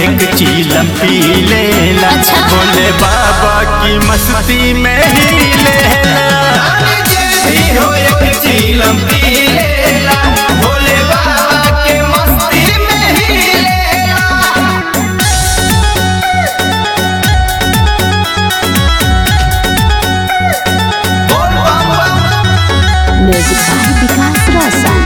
एक चीलम पी लेला। अच्छा। भोले बाबा की मस्ती में ही लेला। हो एक चीलम पी लेला, भोले बाबा के मस्ती में ही लेला। Music by Vikas Roshan.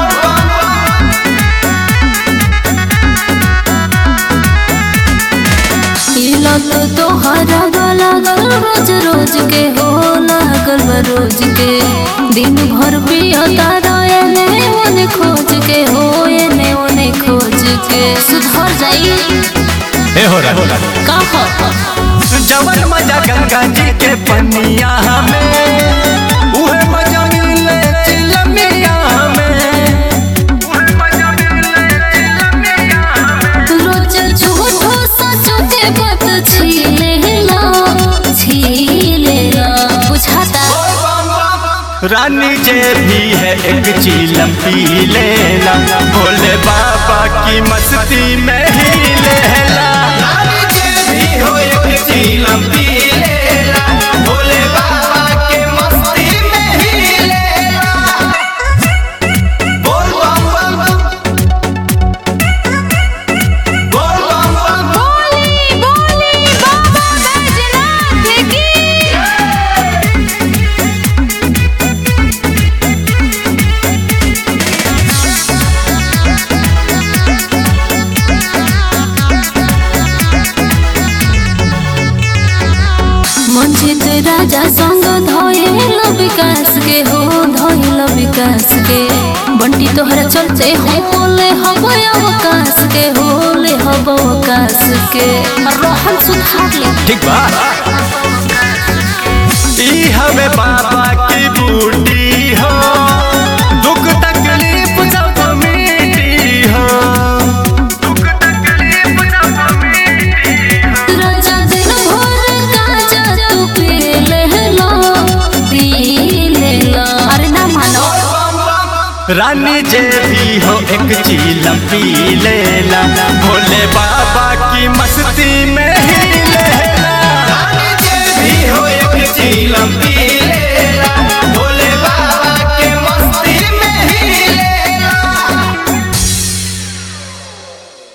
तो तोहरा लागल रोज रोज के हो लागल रोज के दिन भर पियता एने ओने खोज के हो एने ओने खोज के सुधर जाई ए हो रहा का जवन मजा गंगा जी के पनिया में, उहे मजा मिले चिलमिया में। रोज झूठो सचो के बात छीलेला बुझाता। रानी जे भी है एक चीलम पी लेला, भोले बाबा की मस्ती में ही लेला। रानी जे भी हो एक चीलम पी लेला, भोले बाबा के मस्ती में ही लेला। बोल बम बम बोल बम बम। बोली बोली बाबा बैजनाथ की। मंजित राजा संग धोइल विकास के हो धोइल विकास के बंटी तोहरा चलते होले हब अवकाश के होले हब अवकाश के रोहन सुधार ले। ठीक बा। ई हमें बाबा की बूटी हो, दुख तकलीफ सब मिटी हो। दुख तकलीफ सब मिटी हो। राजा दिन भर गाजा तू पी लेला अरे ना मानो। रानी जे भी हो एक चीलम पी लेला, भोले बाबा की मस्ती में ही